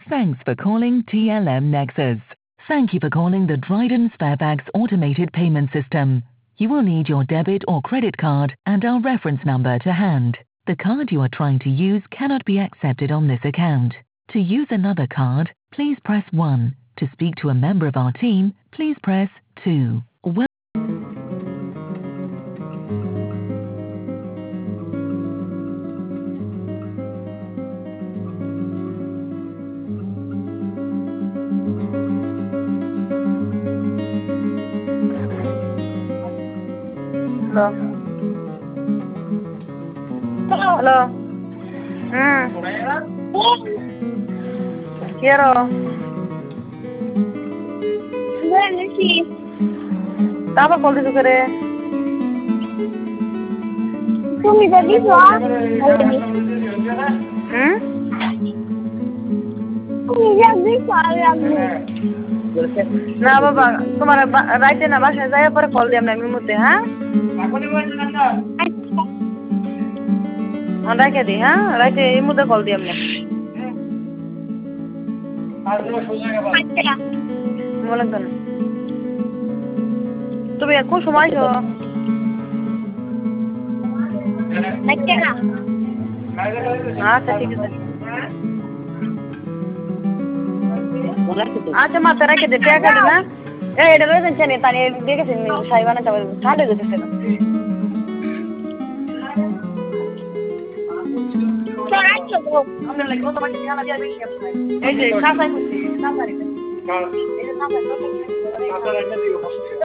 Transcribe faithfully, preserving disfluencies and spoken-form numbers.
Thanks for calling T L M Nexus. Thank you for calling the Dryden Sparebags automated payment system. You will need your debit or credit card and our reference number to hand. The card you are trying to use cannot be accepted on this account. To use another card, please press one. To speak to a member of our team, please press two. Well Hello. Hello. Hmm. Quiero. Tapa call দিছো করে তুমি তো দিছো হুম তুমি যা দিছো আমি না বাবা তোমার রাইতে না বাসায় যাই পরে কল দিই আমরা মিমুতে হ্যাঁ on রাইতে দি হ্যাঁ রাইতে এই মুদে কল দিই আমরা মনে করেন তুমি কোন সময় আছো আচ্ছা ঠিক আছে আচ্ছা মাথা রেখে দে টাকা দি না এই এটা লয়ে যাচ্ছেন তানি দেখেছেন সাইবানা চাও ঠান্ডা গেছে না আমরা লাগি কত বাকি জানা দিয়া বেশি এই যে সাসাই করছি সাসাই এই যে সাসাই